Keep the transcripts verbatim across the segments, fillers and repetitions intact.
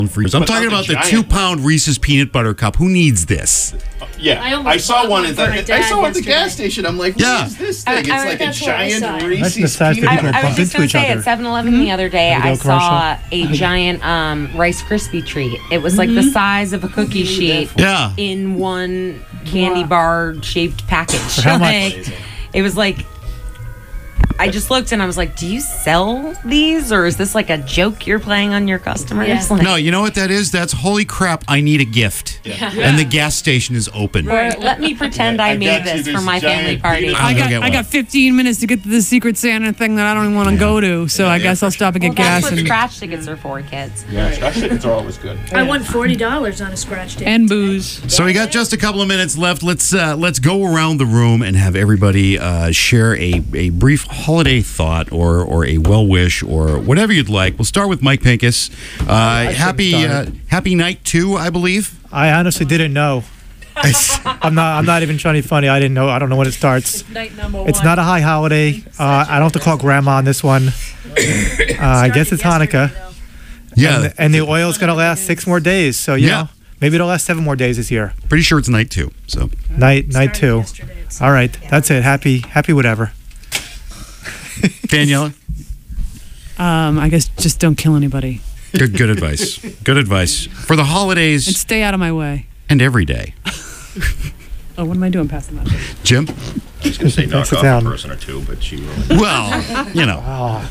I'm talking about the, the two-pound Reese's peanut butter cup. Who needs this? Yeah, I, I saw one at the I saw at the gas station. I'm like, what yeah. is this thing? It's I, I, like a giant Reese's peanut butter. I, I was just going to say at seven eleven mm-hmm. the other day, I saw a giant um, Rice Krispie treat. It was like mm-hmm. the size of a cookie sheet yeah. in one candy bar shaped package. For how like, much? It was like. I just looked and I was like, do you sell these or is this like a joke you're playing on your customers? Yeah. Like, no, you know what that is? That's holy crap, I need a gift. Yeah. Yeah. And the gas station is open. Or let me pretend I, I made this for my family party. I got I got fifteen minutes to get to the Secret Santa thing that I don't even want to yeah. go to, so yeah, I guess yeah, I'll stop and get well, gas. That's what and scratch tickets are for, kids. Yeah, scratch tickets are always good. I won forty dollars on a scratch ticket. And booze. So we got just a couple of minutes left. Let's uh, let's go around the room and have everybody uh, share a, a brief holiday thought or or a well wish or whatever you'd like. We'll start with Mike Pincus. Uh, happy uh, happy night two, I believe. I honestly didn't know. I'm not. I'm not even trying to be funny. I didn't know. I don't know when it starts. It's night number one. It's not a high holiday. Uh, I don't have to call grandma on this one. Uh, I guess it's Hanukkah. Yeah, and, and the oil's gonna last six more days. So you yeah. know, maybe it'll last seven more days this year. Pretty sure it's night two. So night night two. All right, that's it. Happy happy whatever. Daniela? Um, I guess just don't kill anybody. Good, good advice. Good advice for the holidays. And stay out of my way. And every day. Oh, what am I doing passing that? Jim? I was going to say knock off a person or two, but she really... Well, you know. Oh.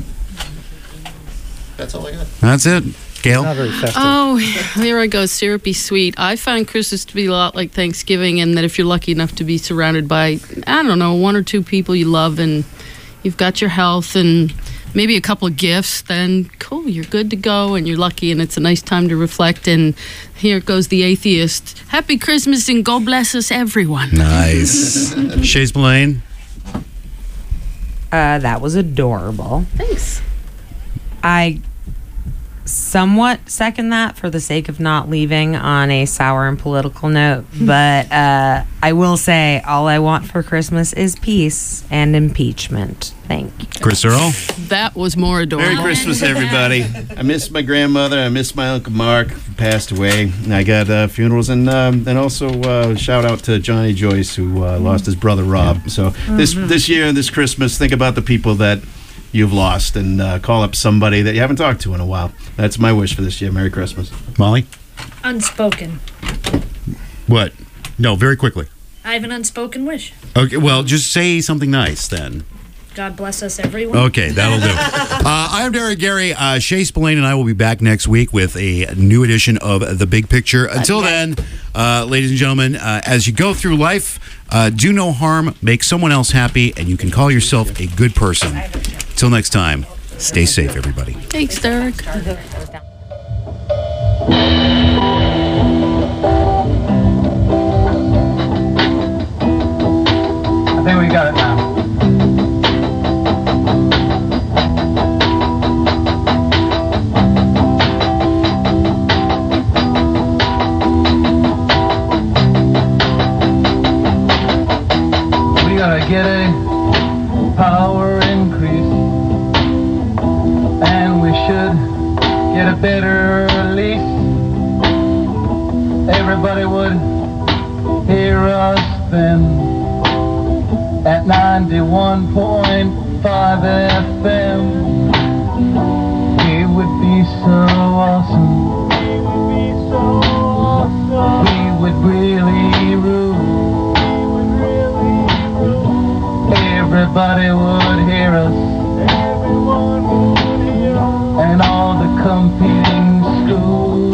That's all I got. That's it. Gail? Not very festive. Oh, there I go. Syrupy sweet. I find Christmas to be a lot like Thanksgiving, in that if you're lucky enough to be surrounded by, I don't know, one or two people you love and you've got your health and maybe a couple of gifts, then cool, you're good to go and you're lucky and it's a nice time to reflect. And here goes the atheist. Happy Christmas and God bless us, everyone. Nice. Shays Blaine? Uh, that was adorable. Thanks. I somewhat second that for the sake of not leaving on a sour and political note, but uh, I will say all I want for Christmas is peace and impeachment. Thank you. Chris Earl? That was more adorable. Merry Christmas, everybody. I miss my grandmother. I miss my Uncle Mark, who passed away. I got uh, funerals, and um, and also uh, shout out to Johnny Joyce, who uh, lost his brother Rob. So this this year, this Christmas, think about the people that you've lost and uh, call up somebody that you haven't talked to in a while. That's my wish for this year. Merry Christmas. Molly? Unspoken. What? No, very quickly. I have an unspoken wish. Okay, well, just say something nice then. God bless us, everyone. Okay, that'll do. uh, I'm Derek Gary. Uh, Shay Spillane and I will be back next week with a new edition of The Big Picture. Until then, uh, ladies and gentlemen, uh, as you go through life, uh, do no harm, make someone else happy, and you can call yourself a good person. Until next time, stay safe, everybody. Thanks, Derek. I think we got it now. We gotta get a power increase, and we should get a better lease. Everybody would hear us then at ninety-one point five F M. It would be so awesome. It would be so awesome. We would really rule. Everybody would hear us. Everyone would hear us. And all the competing schools.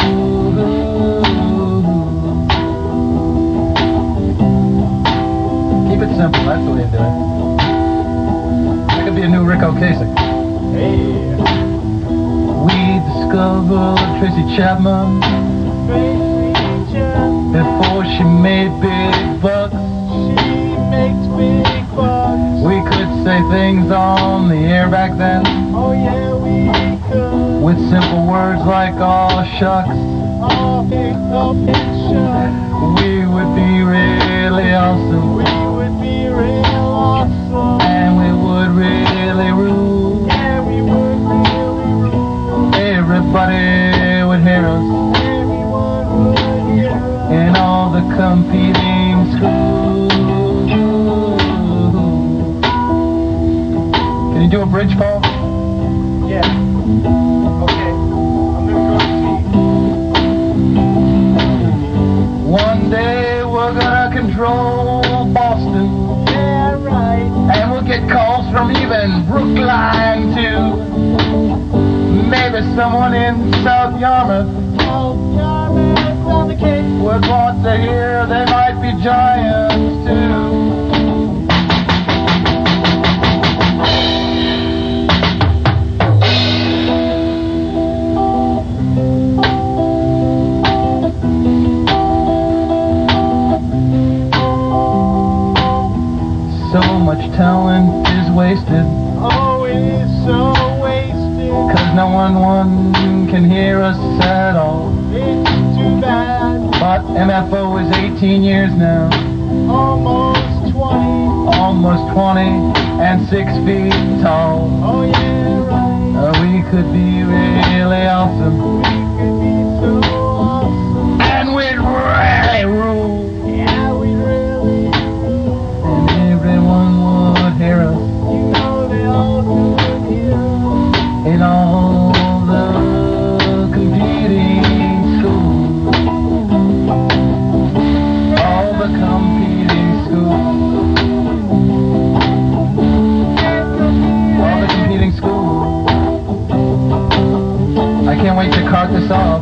Keep it simple, that's the way to do it. That could be a new Rick Ocasek. Hey. We discovered Tracy Chapman. Tracy Chapman. Before she made big bucks. She makes big bucks. We could say things on the air back then. Oh yeah, we could. With simple words like "aw shucks." Oh, big, oh, big shucks. We would be really awesome. We would be real awesome. And we would really rule. Yeah, we would really rule. Everybody would hear us. someone in South Yarmouth, South Yarmouth on the Cape, would want to hear they might be giants too. So much talent is wasted. Oh, it is so wasted. Cause no one, one can hear us at all. It's too bad. But M F O is eighteen years now. Almost twenty. Almost twenty and six feet tall. Oh yeah, right. Uh, we could be really awesome. We could be so awesome. And we'd really rule. Yeah, we'd really rule. And everyone would hear us. You know they all could hear us. In all the competing schools. All the competing schools. All the competing schools. I can't wait to cart this off.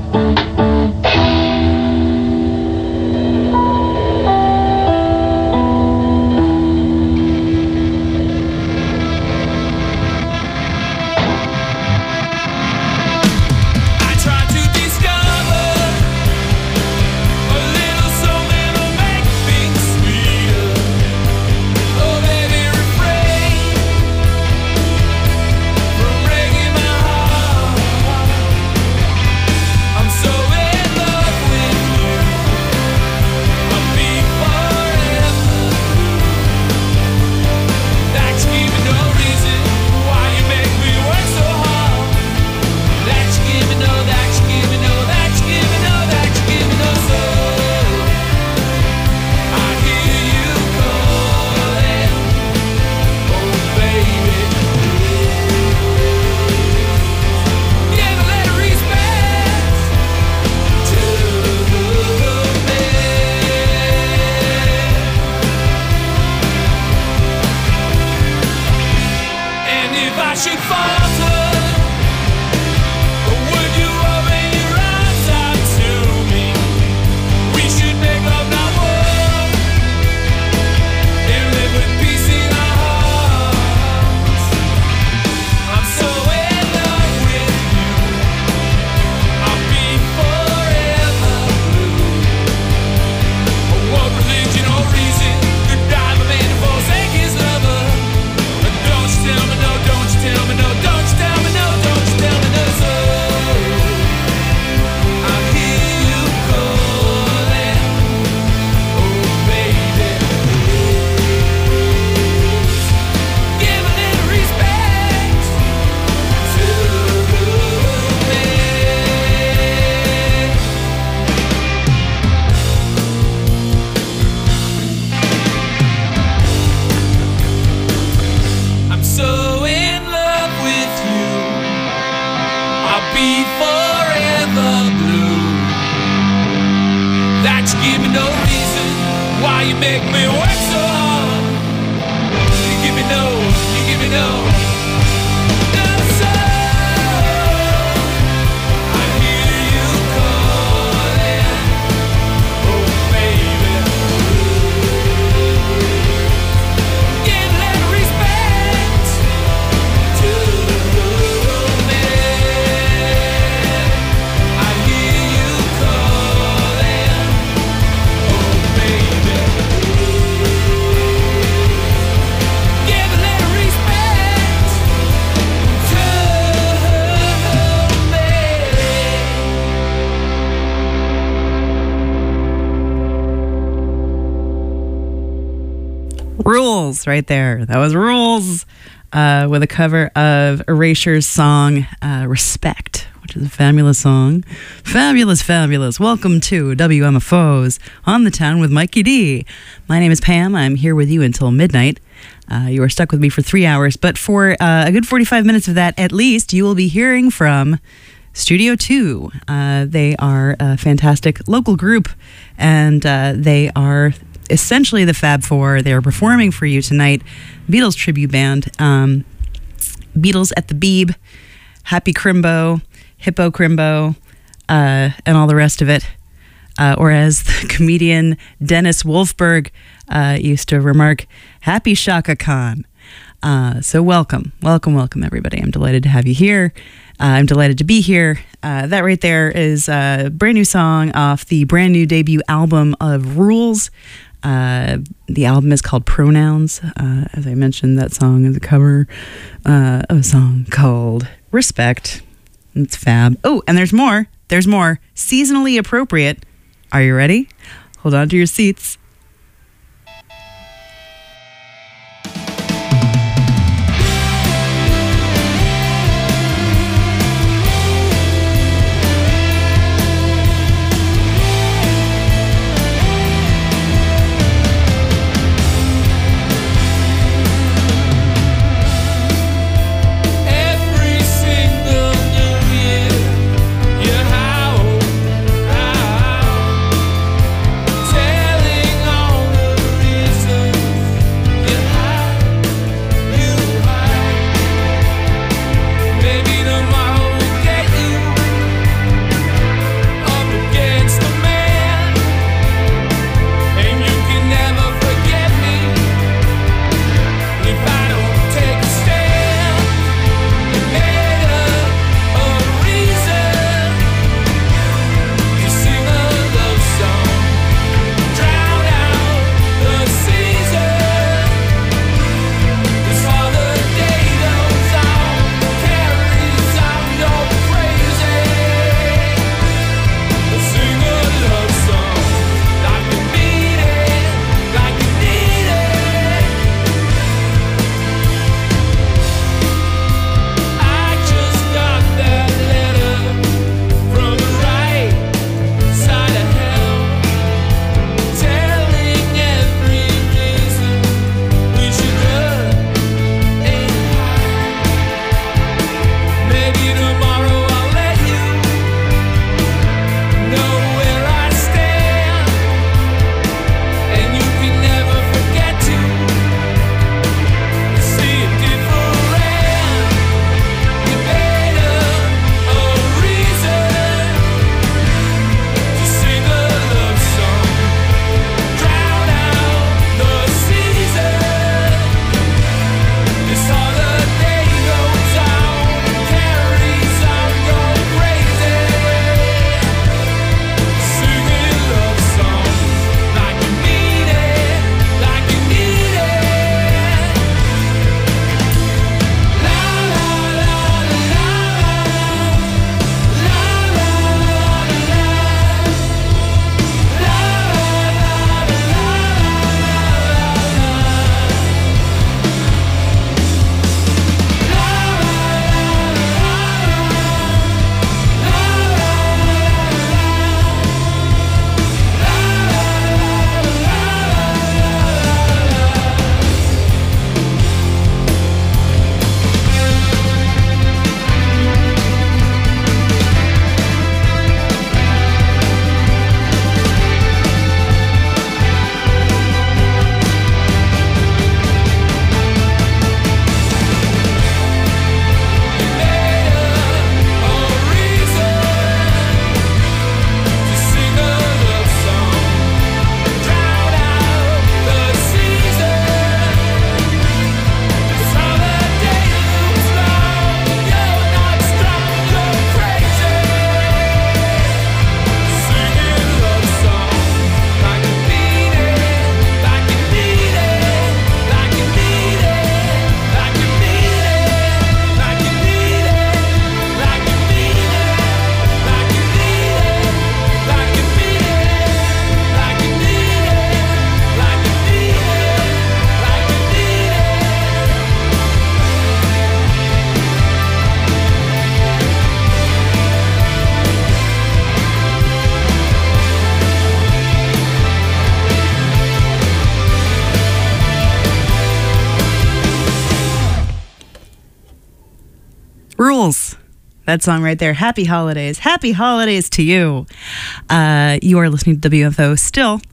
Rules right there. That was Rules uh, with a cover of Erasure's song uh, Respect, which is a fabulous song. Fabulous, fabulous. Welcome to W M F O's On the Town with Mikey D. My name is Pam. I'm here with you until midnight. Uh, you are stuck with me for three hours, but for uh, a good forty-five minutes of that, at least, you will be hearing from Studio two. Uh, they are a fantastic local group, and uh, they are essentially the Fab Four. They are performing for you tonight. Beatles tribute band. Um, Beatles at the Beeb, Happy Crimbo, Hippo Crimbo, uh, and all the rest of it. Uh, or as the comedian Dennis Wolfberg uh, used to remark, happy Shaka Khan. Uh, so welcome, welcome, welcome, everybody. I'm delighted to have you here. Uh, I'm delighted to be here. Uh, that right there is a brand new song off the brand new debut album of Rules. Uh, the album is called Pronouns. Uh, as I mentioned, that song is a cover uh, of a song called Respect. It's fab. Oh, and there's more. There's more. Seasonally appropriate. Are you ready? Hold on to your seats. Rules. That song right there. Happy holidays. Happy holidays to you. Uh, you are listening to W F O still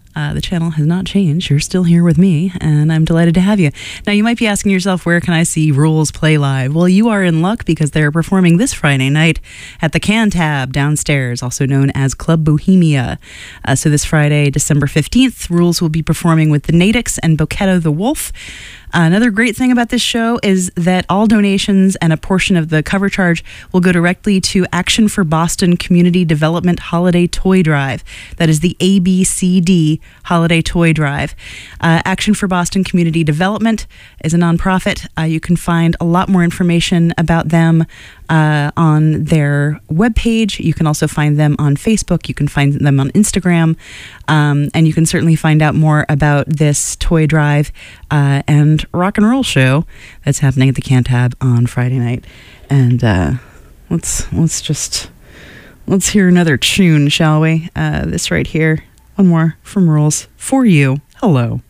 Uh, the channel has not changed. You're still here with me, and I'm delighted to have you. Now, you might be asking yourself, where can I see Rules play live? Well, you are in luck because they're performing this Friday night at the Cantab downstairs, also known as Club Bohemia. Uh, so this Friday, December fifteenth, Rules will be performing with the Natics and Bochetto the Wolf. Uh, another great thing about this show is that all donations and a portion of the cover charge will go directly to Action for Boston Community Development Holiday Toy Drive. That is the A B C D Holiday Toy Drive. Uh, Action for Boston Community Development is a nonprofit. Uh, you can find a lot more information about them uh, on their webpage. You can also find them on Facebook. You can find them on Instagram. Um, and you can certainly find out more about this toy drive uh, and rock and roll show that's happening at the Cantab on Friday night. And uh, let's let's just let's hear another tune, shall we? Uh, this right here, one more from Rules for you. Hello.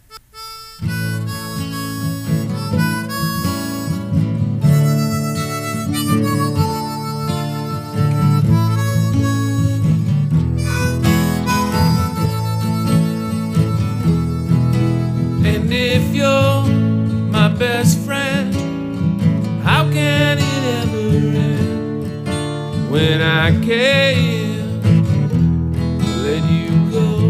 And if you're my best friend, how can it ever end when I can't let you go?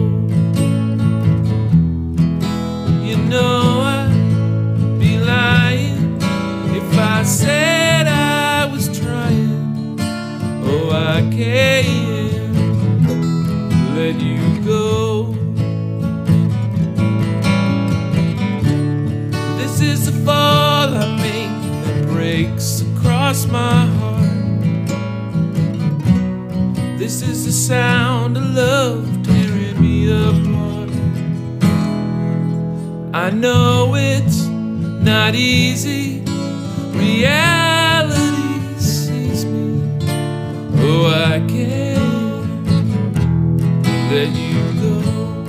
You know I'd be lying if I said I was trying. Oh, I can't let you go. This is the fall I make that breaks across my heart. This is the sound of love tearing me apart. I know it's not easy. Reality sees me. Oh, I can't let you go.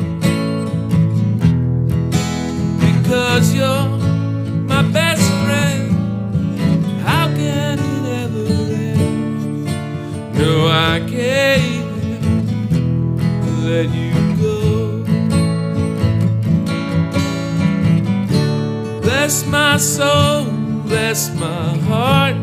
Because you're my best friend, how can it ever end? No, I can't let you go. Bless my soul, bless my heart.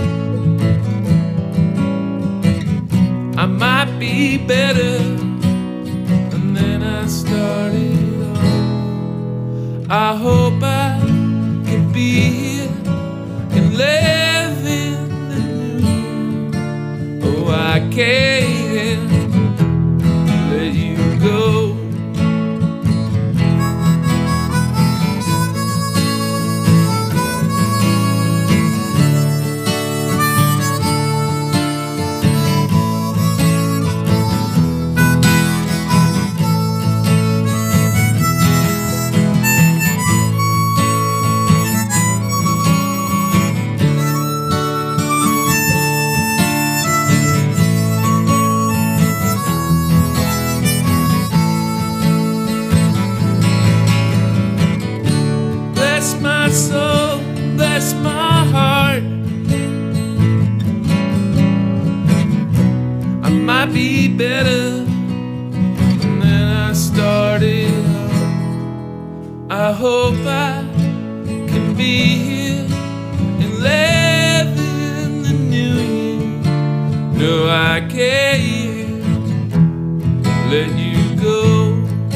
I might be better than I started off. I hope I can be here and live in the new year. Oh, I can't let you go. Soul, bless my heart. I might be better than I started off. I hope I can be here and live in the new year. No, I can't let you go.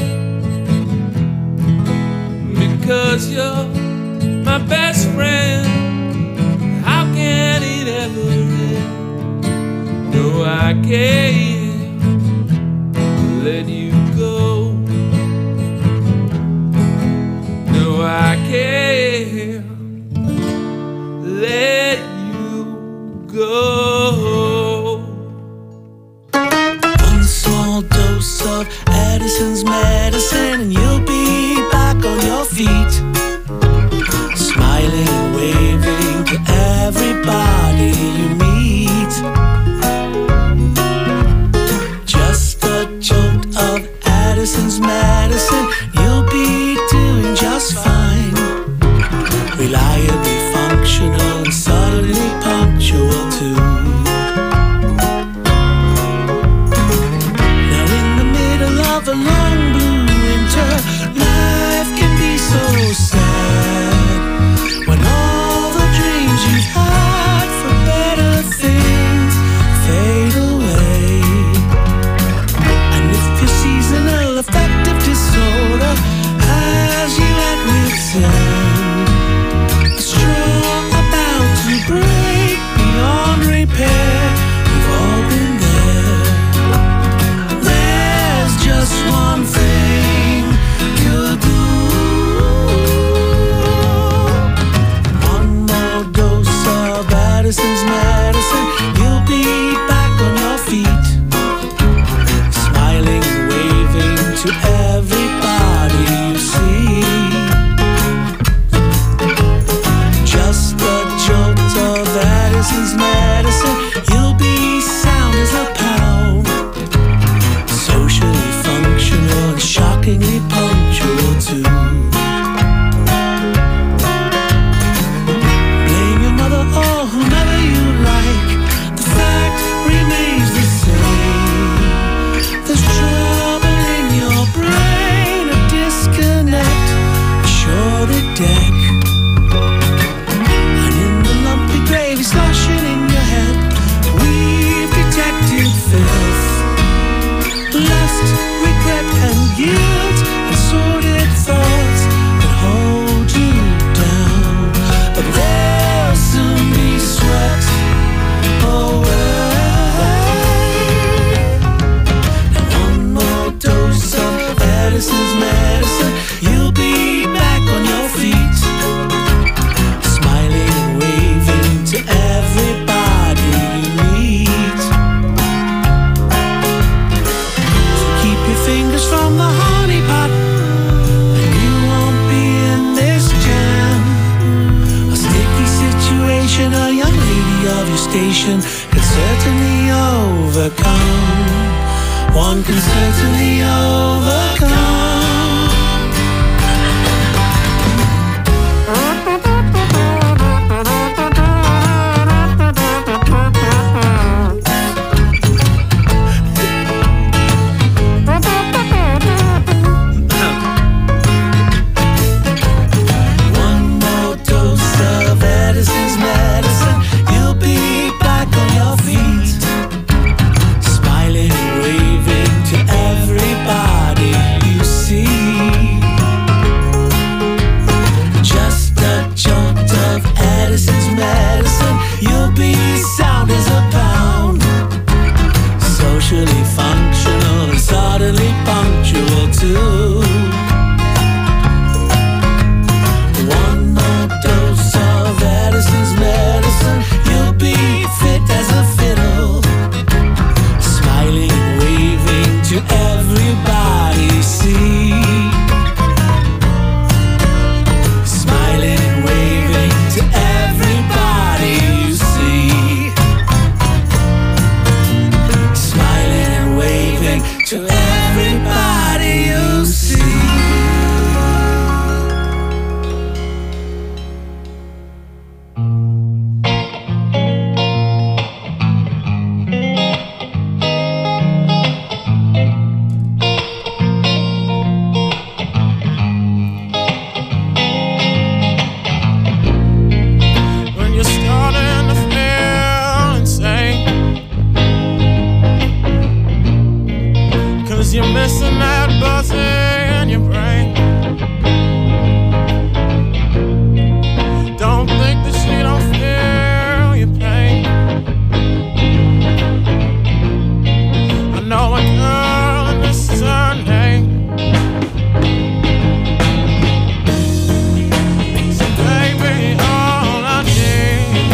Because you're my best friend, how can it ever end? No, I can't let you go. No, I can't to everybody you see. Just a jolt of Addison's medicine, you'll be sound as a pound. Socially functional and shockingly punctual too. Blame your mother or whomever you like, the fact remains the same. There's trouble in your brain, a disconnect, a shorted deck. And in the lumpy gravy sloshing in your head, we've detected filth, lust, regret and guilt, and sordid thoughts that hold you down. But they'll soon be swept away. And one more dose of Addison's medicine, you'll be back on your feet, smiling and waving to everybody you meet. So keep your fingers from the honey pot, and you won't be in this jam. A sticky situation a young lady of your station can certainly overcome. One can certainly overcome. One more dose of Addison's medicine, you'll be back on your feet, smiling and waving to everybody you see. Just a jolt of Addison's medicine, you'll be sound as a pound. Socially functional and suddenly punctual too. One more dose of Addison's medicine, you'll be fit as a fiddle, smiling and waving to everybody you see. Smiling and waving to everybody you see. Smiling and waving to everybody you see. When you're starting to feel insane, 'cause you're missing that buzz in your brain. Don't think that she don't feel your pain. I know a girl and this is her name. So baby, all I need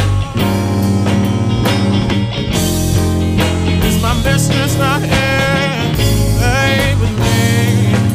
is my business right here, babe with me.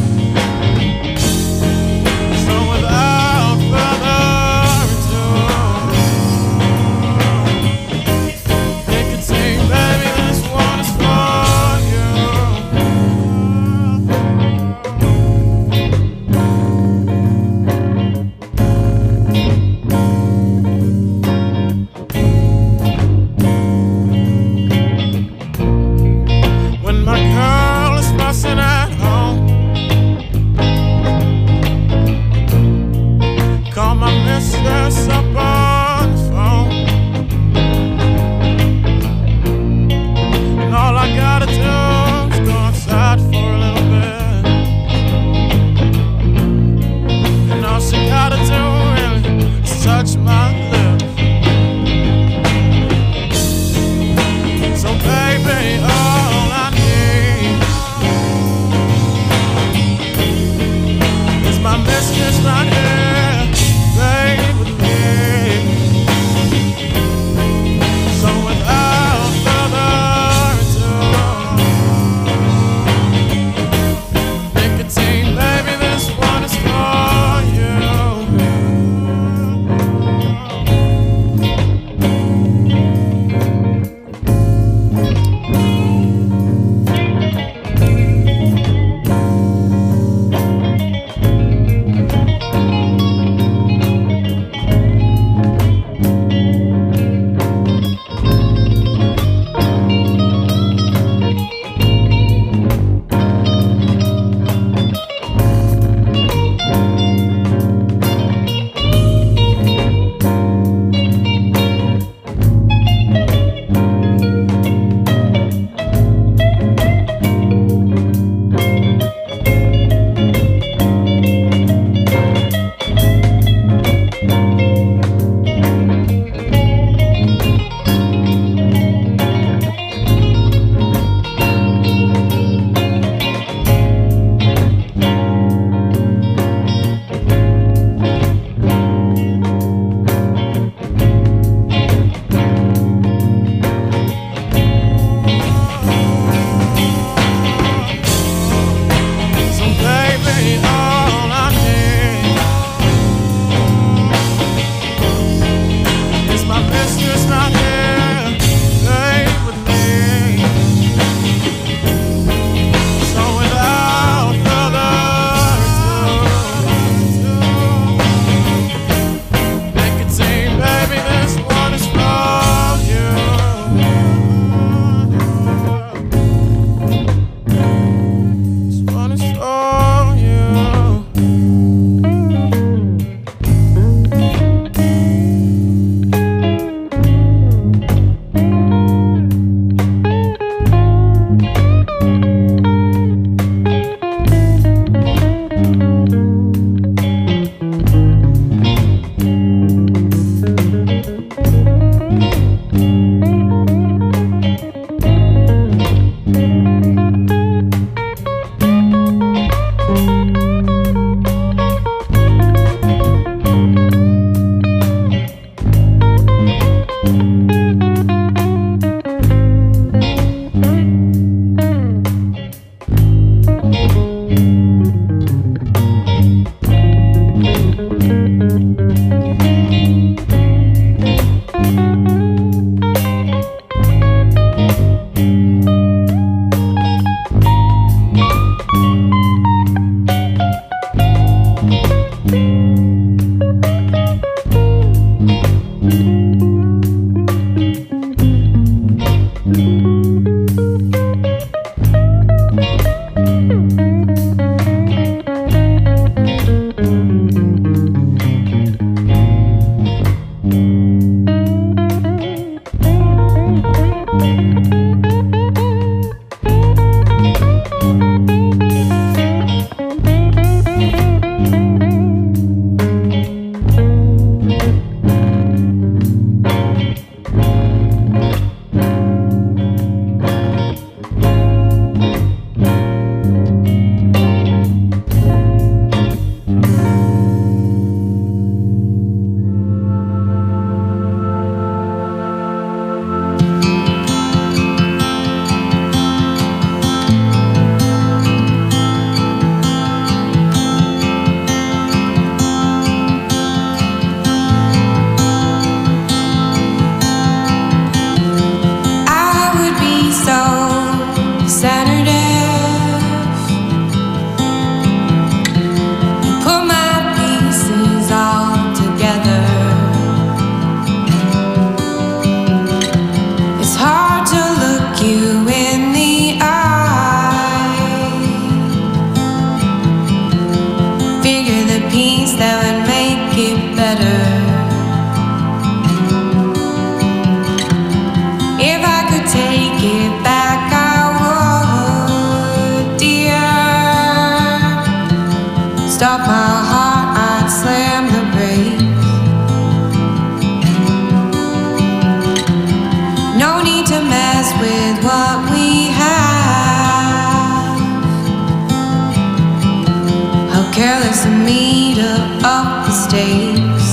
careless of me to up the stakes.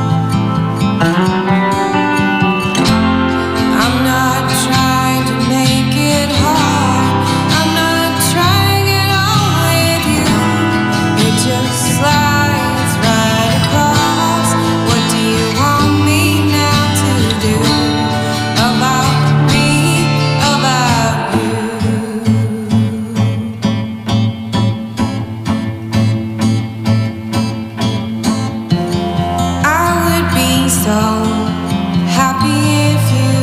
I'm not trying to make it hard. I'm not trying it all with you. It just slides right across. What do you want me now to do about me, about you? I would be so happy if you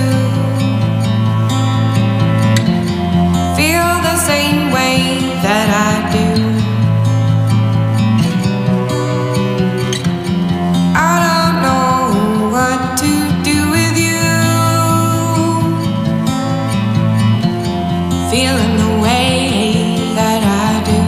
feel the same way that I do. I don't know what to do with you, feeling the way that I do.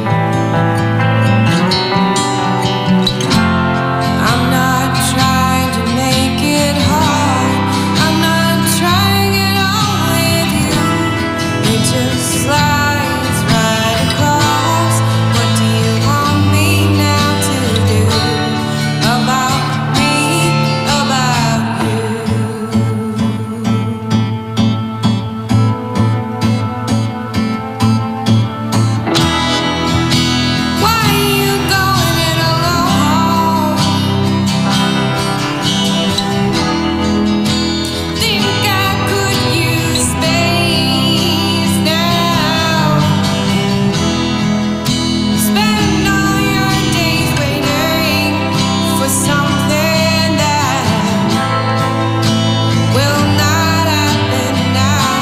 I'm not trying to make it hard. I'm not trying it all with you. It just slides right across. What do you want me now to do about me, about you? Why are you going it alone? Think I could use space now. Spend all your days waiting for something that will not happen now.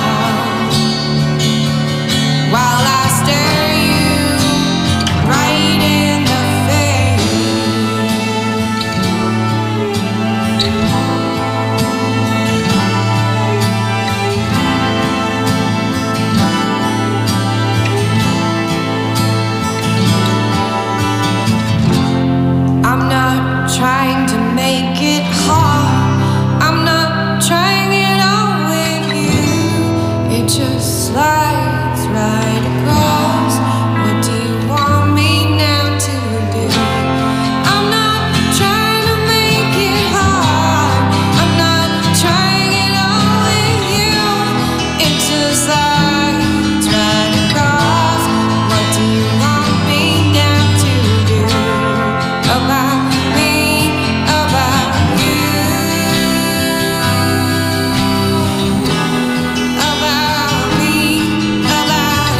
While I stare you right in the face. I'm not trying to make it hard. I'm not trying it all with you. It just slides right across. What do you want me now to do? I'm not trying to make it hard. I'm not trying it all with you. It just slides right across. What do you want me now to do about me, about you, about me, about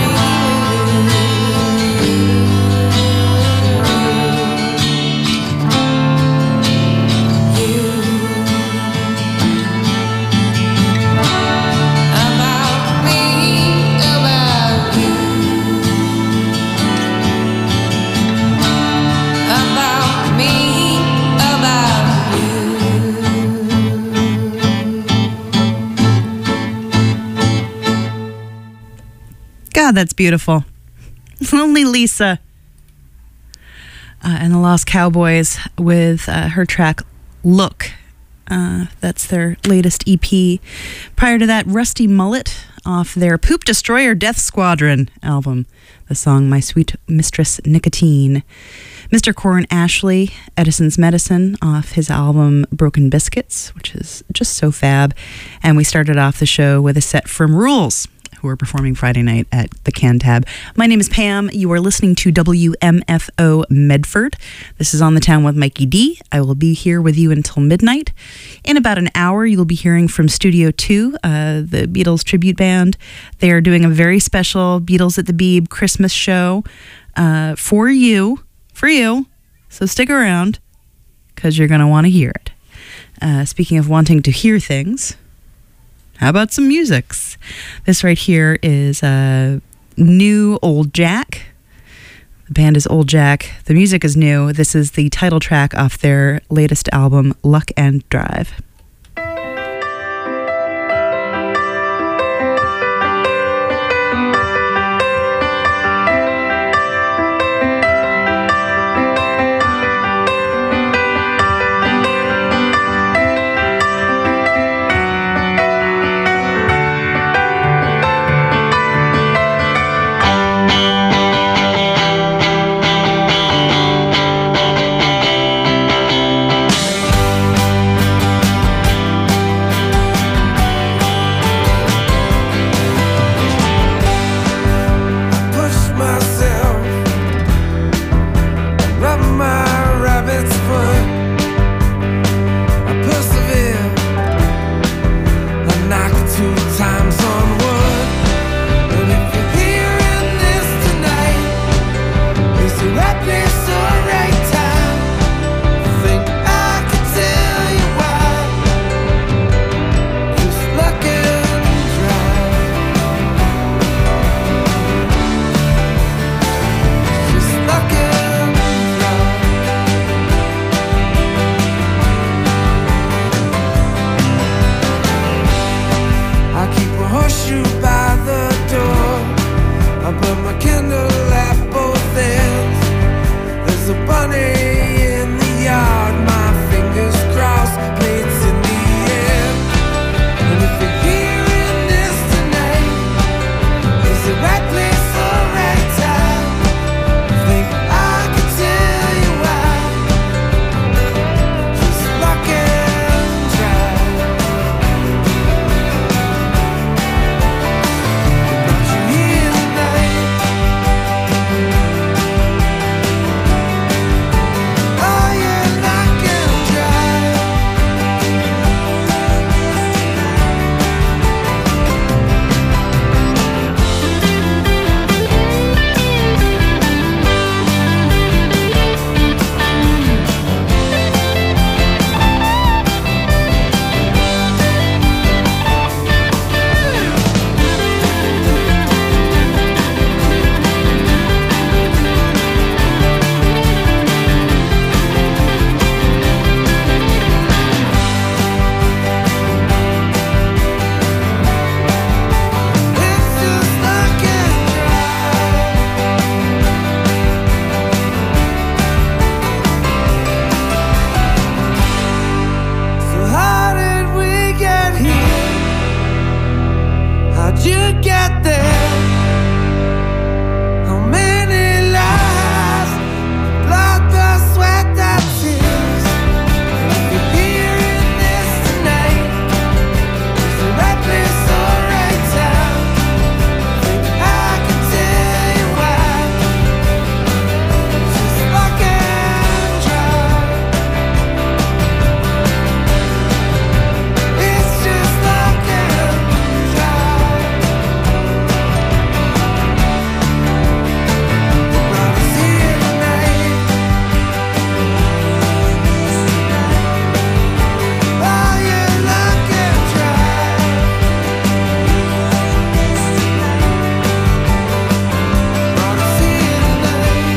you, you, about me, about you, about me, about you. God, that's beautiful. Lonely Lisa uh, and the Lost Cowboys with uh, her track Look. Uh, that's their latest E P. Prior to that, Rusty Mullet off their Poop Destroyer Death Squadron album. The song My Sweet Mistress Nicotine. Mister Corin Ashley, Edison's Medicine, off his album Broken Biscuits, which is just so fab. And we started off the show with a set from Rules, who are performing Friday night at the Cantab. My name is Pam. You are listening to W M F O Medford. This is On the Town with Mikey D. I will be here with you until midnight. In about an hour, you will be hearing from Studio two, uh, the Beatles tribute band. They are doing a very special Beatles at the Beeb Christmas show uh, for you, for you. So stick around, because you're going to want to hear it. Uh, speaking of wanting to hear things, how about some musics? This right here is uh, new Old Jack. The band is Old Jack. The music is new. This is the title track off their latest album, Luck and Drive. Thank candle at both ends. There's a bunny in the yard, my fingers crossed, plates in the air. And if you're hearing this tonight, is it right place or right time? Think I could tell you why. Just lock and drive. Brought you here tonight. Oh yeah, lock and drive. It's just lock and drive. So how did we get here? How'd you get there? How many lies? Blood, the sweat, the tears. If you're hearing this tonight, it's the right place or right time. Think I can tell you why. Just lock and drive. It's just lock and drive. The brought us here tonight. Oh yeah, lock and drive. Brought us here tonight.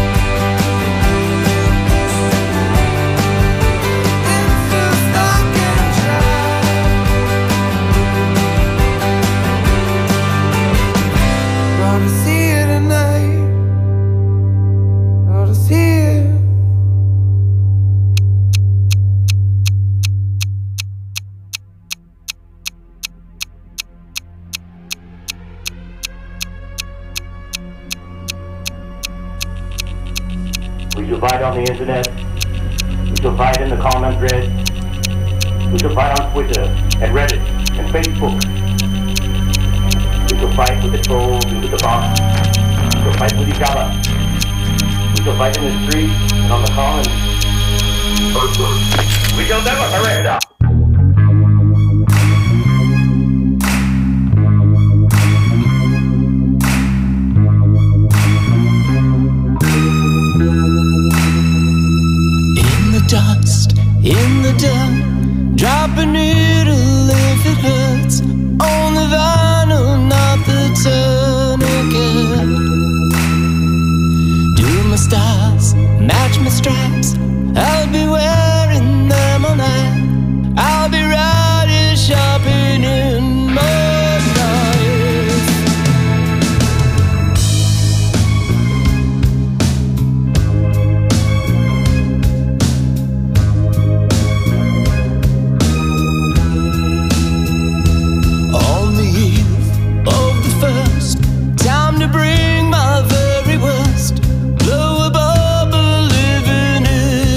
It's just lock and drive. Brought us here tonight. Brought us here. We shall fight on the internet. We shall fight in the comment thread. We shall fight on Twitter and Reddit and Facebook. We shall fight with the trolls and with the bots. We shall fight with each other. We shall fight in the streets and on the commons. We shall never surrender. In the dust, in the dirt, drop a needle if it hurts. On the vinyl, not the tourniquet. Do my stars match my stripes? I'll be wearing them all night. I'll be riding shopping in my life. On the eve of the first, time to bring my very worst. Blow a bubble, living in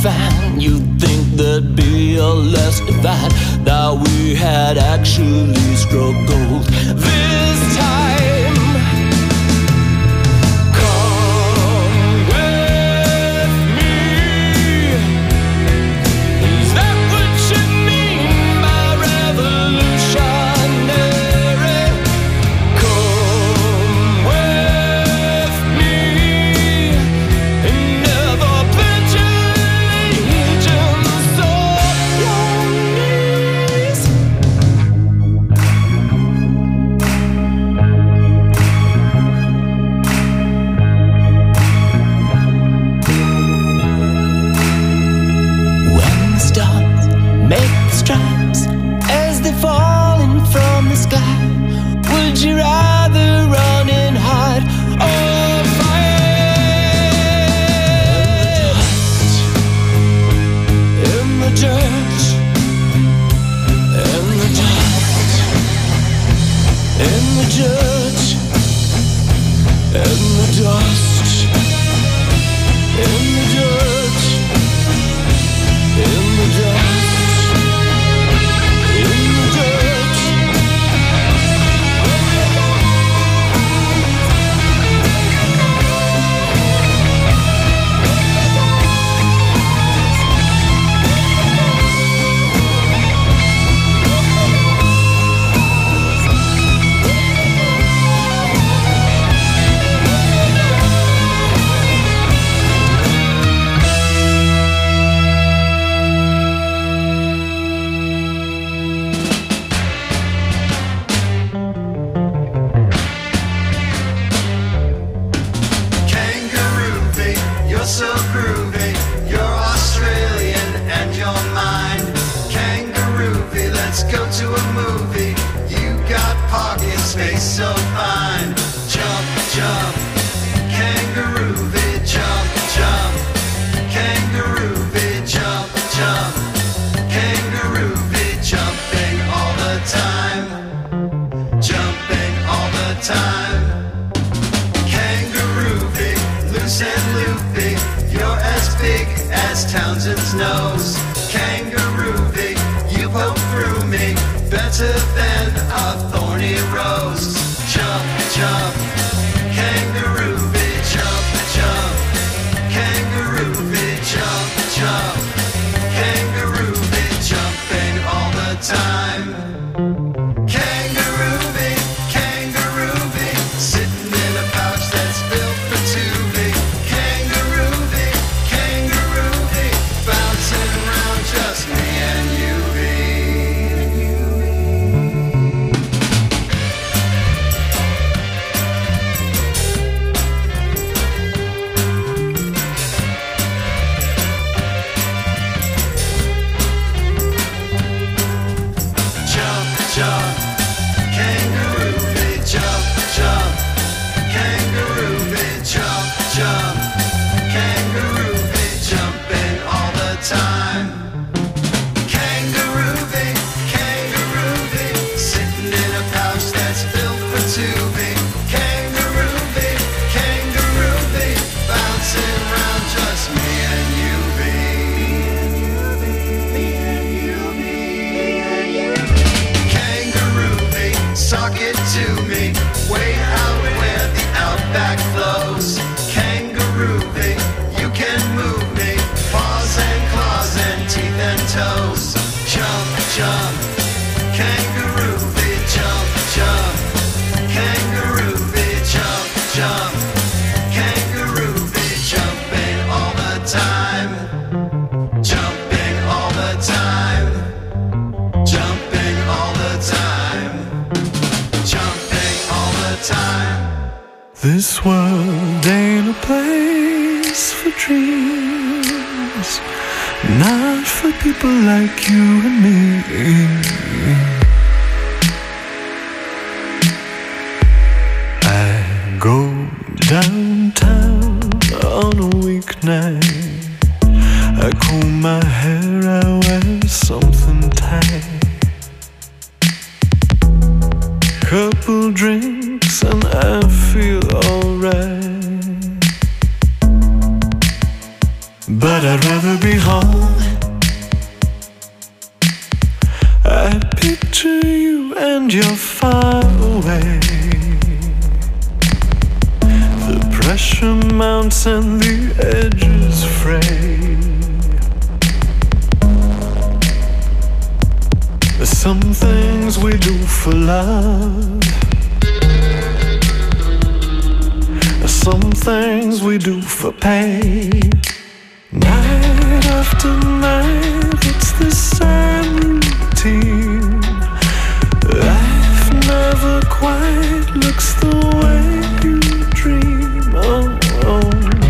fan, you'd think there'd be a less divide. That we had actually struck gold this time. Come with me. Is that what you mean by revolutionary? Come with me and never pledge allegiance on your knees. When the stars make the stripes as they're falling from the sky, would you rather run and hide or fight? In the dirt, in the dust, in the dirt, in the dust, in the dirt, in the dust, in the dirt. Kangaroo-bee, you're so groovy. You're Australian and you're mine. Kangaroo-bee, let's go to a movie. You got parking space so fine. Jump, jump, kangaroo-bee, jump, jump. Kangaroo-bee, jump, jump. Kangaroo-bee, jumping all the time. Jumping all the time. Kangaroo-bee, loose and loopy. You're as big as Townsend's nose. Kangaroo-bee, you poke through me better than a thorny rose. Jump, jump, kangaroo-bee, jump, jump. Kangaroo-bee, jump, jump. Kangaroo-bee, jumping all the time. Kangaroo-bee, kangaroo-bee, sitting in a pouch that's built for two big. Kangaroo-bee, kangaroo-bee, bouncing around just me and you, jump, jump, kangaroo-bee, jump, jump. Kangaroo-bee, jump, jump. Kangaroo-bee, jumping all the time. Kangaroo-bee, kangaroo-bee, sitting in a pouch that's built for two big. Kangaroo-bee, kangaroo-bee, bouncing around just me and you, Kangaroo-bee, sock it to me, way out where the outback flows. Kangaroo-bee, you can move me, paws and claws and teeth and toes. Jump, jump, kangaroo-bee, jump, jump. Kangaroo-bee, jump, jump. Kangaroo-bee, jumping all the time. Jumping all the time. Jumping all the time. Jumping all the time. This world ain't a place for dreams, not for people like you and me. I go downtown on a weeknight. I comb my hair, I wear something tight. Couple drinks and I feel alright. but I'd rather be home. I picture you and you're far away. The pressure mounts and the edges fray. Some things we do for love, some things we do for pain. Night after night, it's the same routine. Life never quite looks the way you dream. Oh, oh.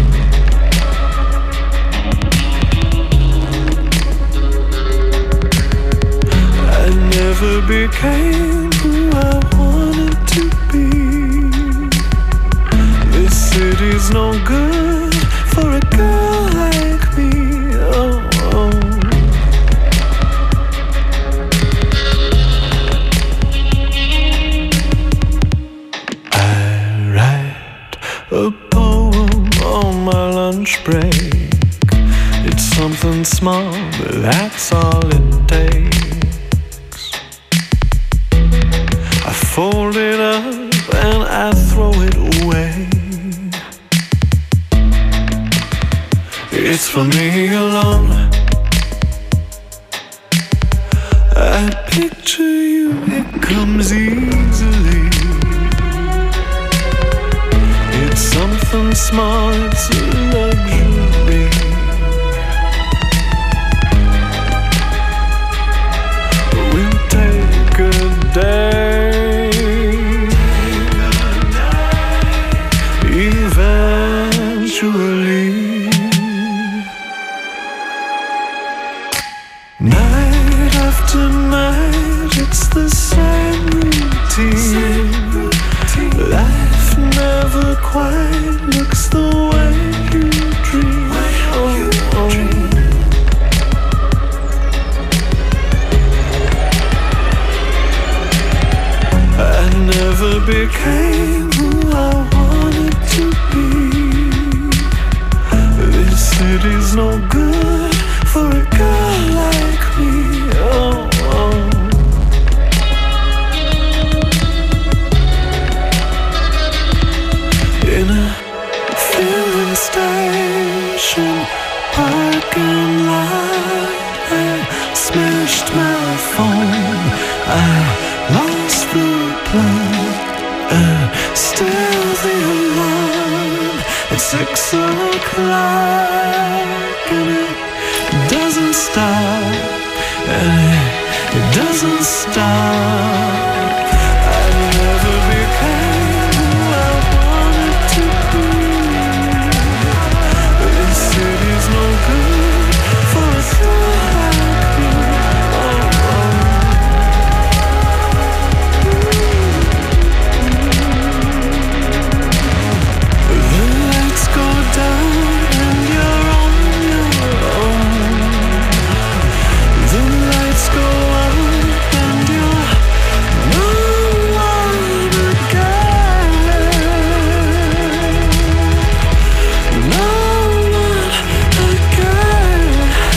I never became who I wanted to be. This city's no good for a girl like me. Oh, oh. I write a poem on my lunch break. It's something small, but that's all it takes. I fold it up and I throw it away. It's for me alone. I picture you, it comes easily. It's something small, it's a luxury. We'll take a day, eventually. Night after night, it's the same routine. Life never quite looks the way you dream. Oh, oh. I never became who I wanted to be. This city's no good for a girl like me. Oh, oh. In a filling station parking lot, I smashed my phone. I lost the plug. Uh, still the alarm at six o'clock, and it doesn't stop, and it doesn't stop. I never became who I wanted to be. This city's no good for a girl like me. Oh, oh. The lights go down and you're on your own. The lights go up and you're no one again. No one again.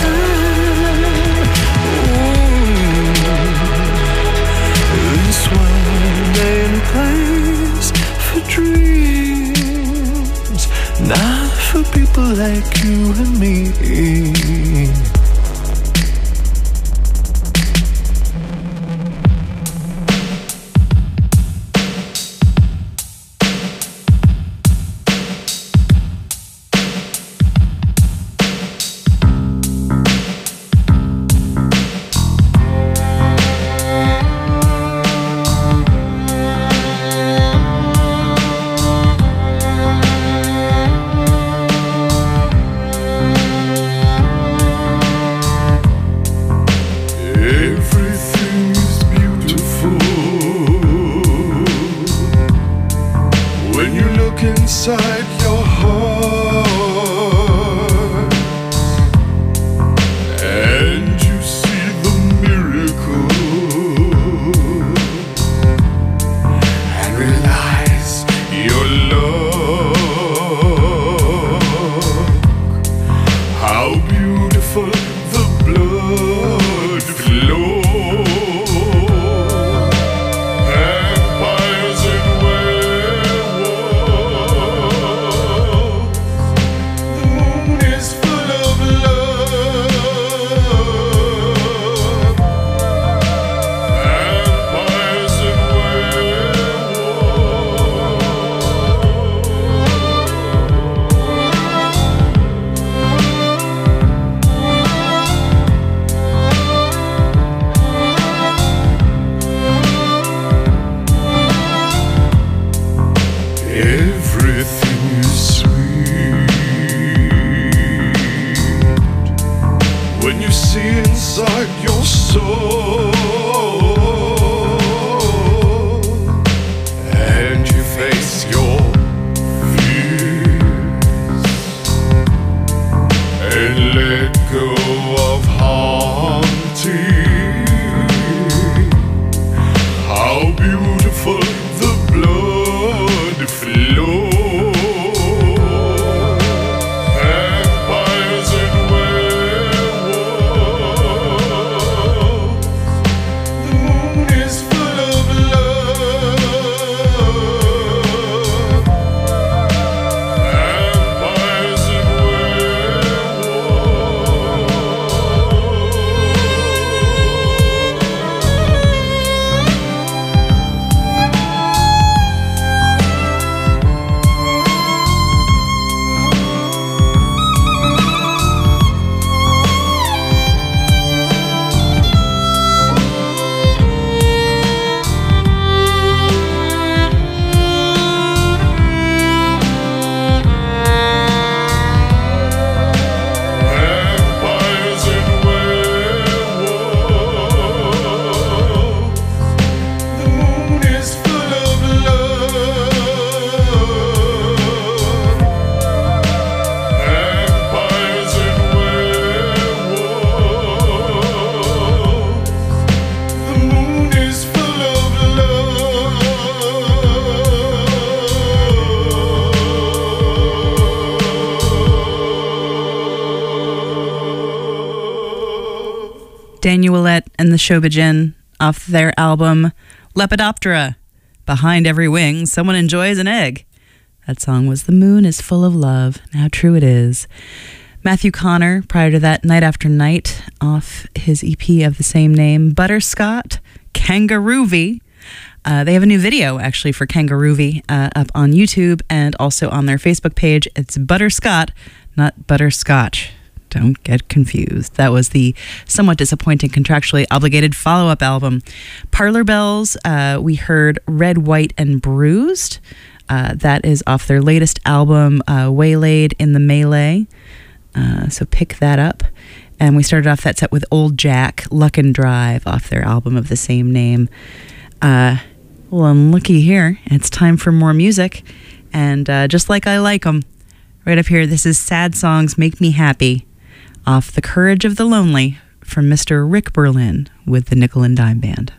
Ooh. This world ain't a place for dreams, not for people like you and me. soul, and you face your fears and let go of haunting. How beautiful the blood flows. Vampires and werewolves. The moon is full of love. Vampires and Vampires and werewolves. The moon is full of love. Vampires and werewolves. The moon is full of Danuelette and the Shobijin off their album Lepidoptera. Behind every wing, someone enjoys an egg. That song was The Moon is Full of Love, and how true it is. Matthew Connor, prior to that, Night After Night, off his E P of the same name. Butterscott, Kangaroovy. Uh, they have a new video, actually, for Kangaroovy uh, up on YouTube and also on their Facebook page. It's Butterscott, not Butterscotch. Don't get confused. That was the somewhat disappointing contractually obligated follow-up album. Parlor Bells, uh, we heard Red, White, and Bruised. Uh, that is off their latest album, uh, Waylaid in the Melee. Uh, so pick that up. And we started off that set with Old Jack, Luck and Drive, off their album of the same name. Uh, well, I'm looky here. It's time for more music. And uh, just like I like 'em, right up here, this is Sad Songs Make Me Happy, off The Courage of the Lonely from Mister Rick Berlin with the Nickel and Dime Band.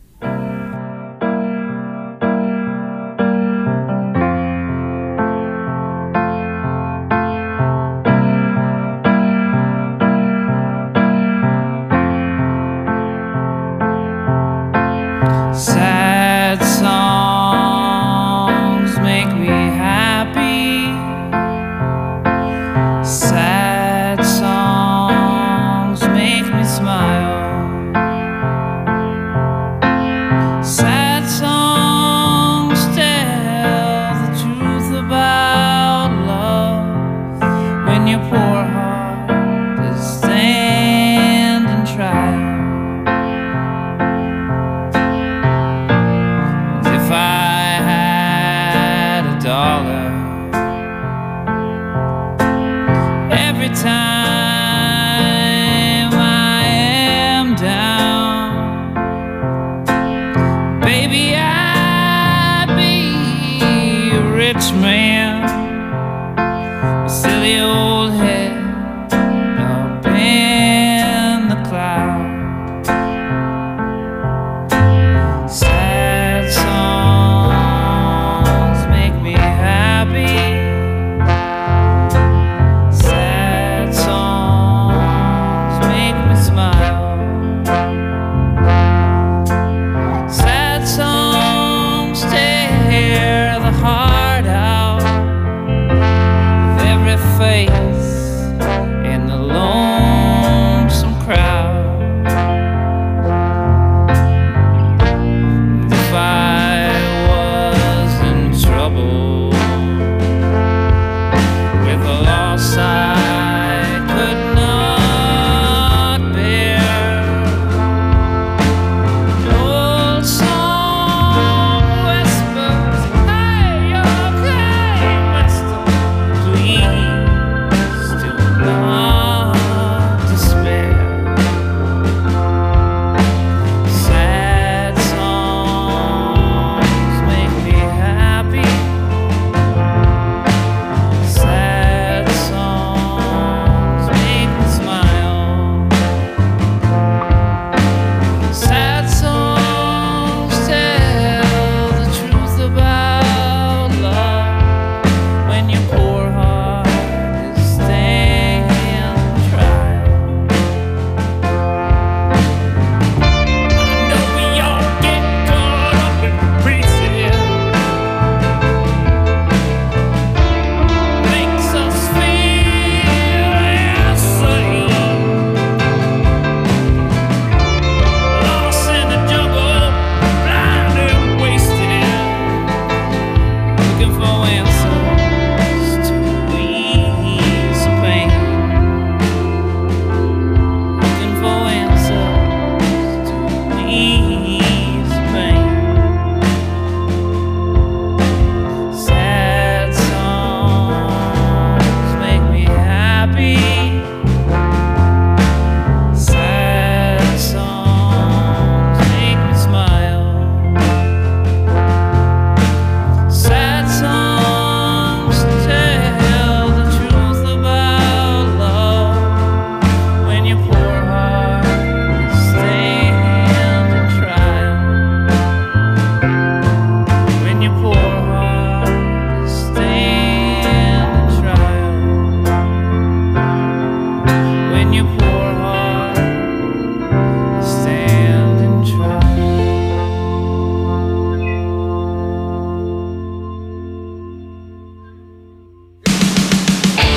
Sad songs make me happy. Sad songs make me smile. Sad songs tell the truth about love when your poor heart is standing trial. If I had a dollar, every time I am down, baby, I'd be a rich man, a silly old head up in the clouds. Sad songs make me happy. Sad songs make me smile. Sad songs tear the heart out of every face